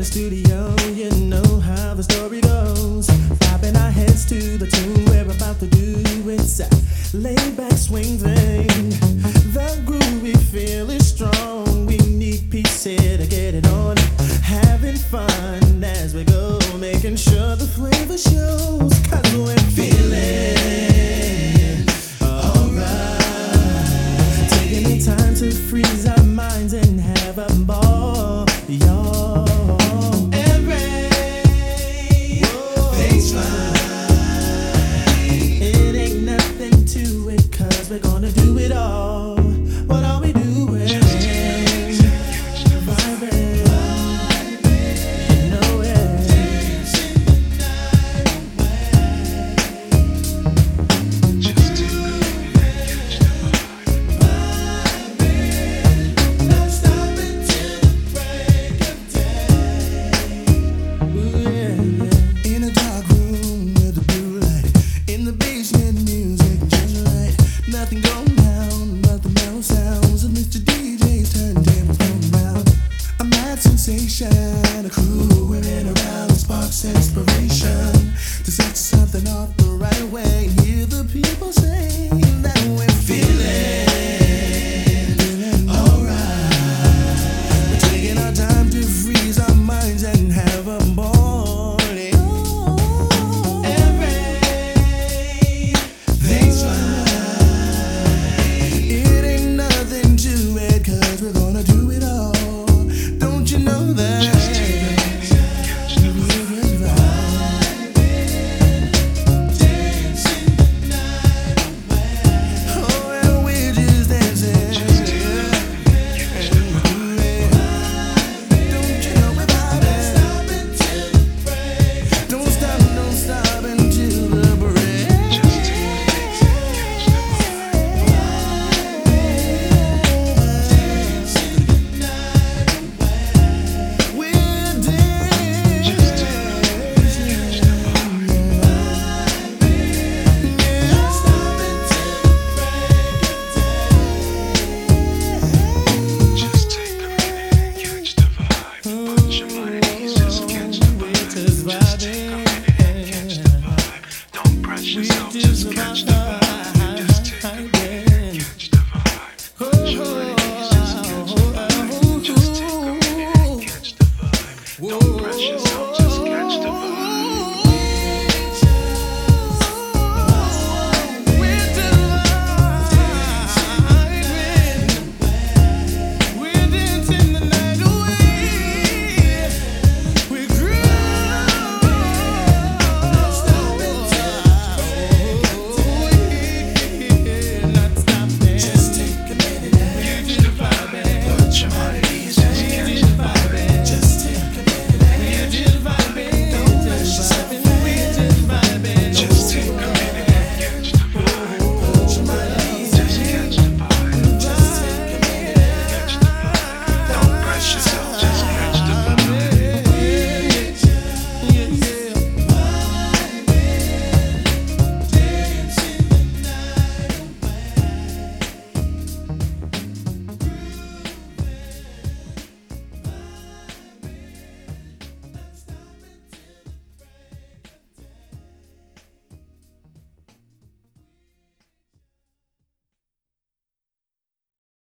studio, you know how the story goes. Bobbing our heads to the tune we're about to do. It's a laid back swing thing. The groove we feel is strong. We need peace here to get it on. Having fun as we go, making sure the flavor shows. 'Cause we're feeling alright. Taking the time to freeze our minds and have a ball, y'all. Everything's fine. It ain't nothing to it, 'cause we're gonna do it all. What are we doing? Nothing going down, but the mellow sounds of Mr. DJ's turntables going round. A mad sensation, a crew wearing around, sparks inspiration.